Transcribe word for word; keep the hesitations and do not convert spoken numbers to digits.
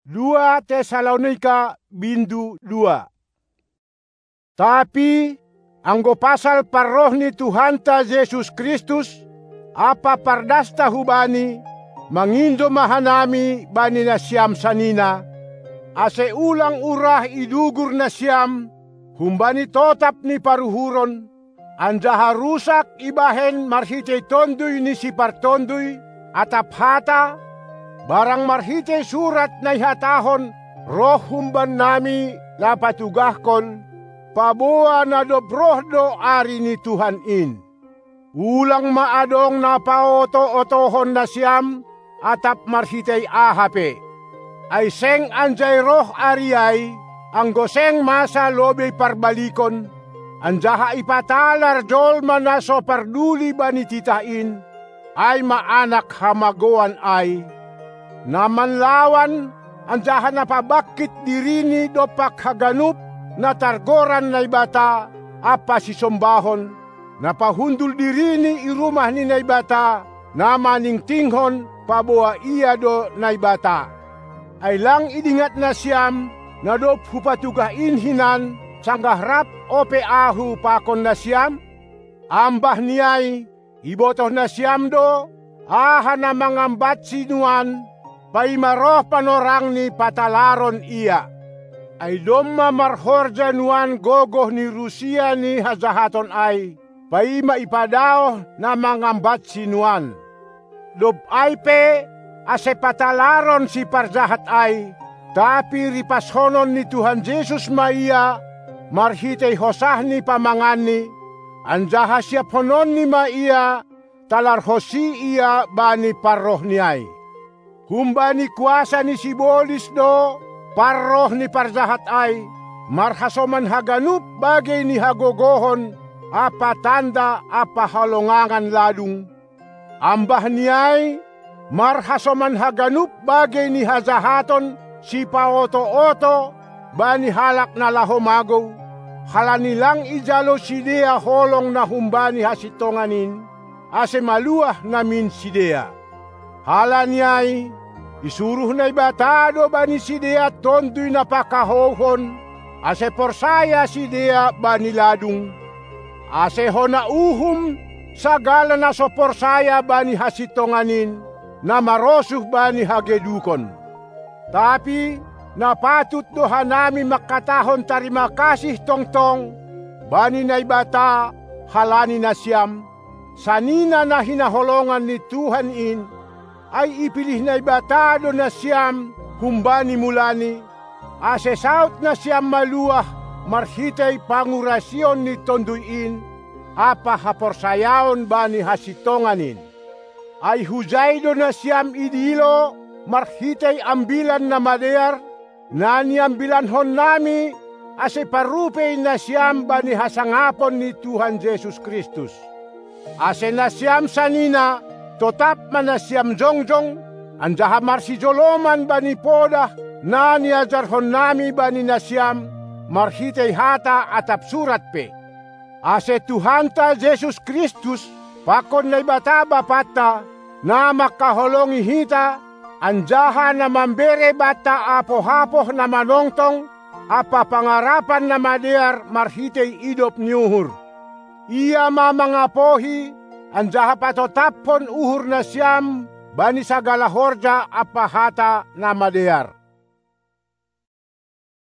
dua Tesalonika bindu dua. Tapi anggo pasal parroh ni Tuhan ta Yesus Kristus, apa pardasta hubani, mangindo mahanami bani na siam sanina, ase ulang urah idugur na siam, humbani totap ni paruhuron, anjaha rusak ibahen marhite tonduy ni si partonduy, atap hata, barang marhite surat na ihatahon, roh humban nami na patugahkon, paboa na dobroh do ari ni Tuhan in. Ulang maadong na paoto-otohon na siyam, atap marhitay ahape. Ay seng anjay roh ariay, ang goseng masa lobe parbalikon, anjaha ipatalar jolma na so parduli banititain, ay maanak hamagoan ay, namanlawan, anjaha napabakit dirini do pakaganup, na targoran na ibata, apa si sombahon, napahundul dirini irumah ni naibata, na maningtinghon, paboa iya do naibata. Ay lang idingat na siyam, na do hupatugah inhinan, sanggahrap ope ahu pakon na siyam, ambah niyay, ibotoh na siyam do, aha na mangambat sinuan, paimaroh panorang ni patalaron iya. Ay domma marhorja nuan gogoh ni Rusia ni hazahaton ay, paima ipadao na mangambat sinuan. Dob ay pe, ase patalaron si parjahat ay, tapi ripashonon ni Tuhan Yesus maiya, marhitay hosah ni pamangan ni, anjaha siya ponon ni maiya, talar hosi iya bani parroh niyay. Humba ni kuasa ni sibolis do, parroh ni parjahat ay, marhasoman haganup bagay ni hagogohon, apa tanda apa halongangan ladung. Ambah niyay, marhasoman haganup bagay ni hazahaton, si paoto-oto, bani halak na lahomago, halanilang ijalo sidea holong na humbani hasitonganin, ase maluah namin sidea. Halaniyay, isuruh na ibatado bani sidea tonduy na pakahohon, ase porsaya sidea bani ladung, ase hona uhum, sagala na so porsaya bani hasitonganin, na marosuh bani hagedukon. Tapi, napatut doha nami makatahon tarima kasih tongtong, bani na ibata, halani na siyam, sanina na hinaholongan ni Tuhan in, ay ipilih na ibatado na siyam, humbani mulani, ase saut na siyam maluah, marhitay pangurasyon ni tonduyin, apa haporsayaon bani hasitonganin. Ay hujaydo na siyam idilo, marhitay ambilan na madear, nani ambilanhon nami, ase parupay na siyam bani hasangapon ni Tuhan Yesus Kristus. Ase na siyam sanina, totap man na siyam jongjong, anjaha marsijoloman bani podah, nani ajarhon nami bani na siyam, marhitay hata atap surat pe. Ase Tuhan ta Yesus Kristus, pakon na ibata bapata, na makaholongi hita, anjaha na mambere bata apo-hapoh na manongtong, apa pangarapan na madear marhitay idop niuhur. Iya mamangapohi, anjaha patotapon uhur na siyam, bani sagala horja apa hata na madear.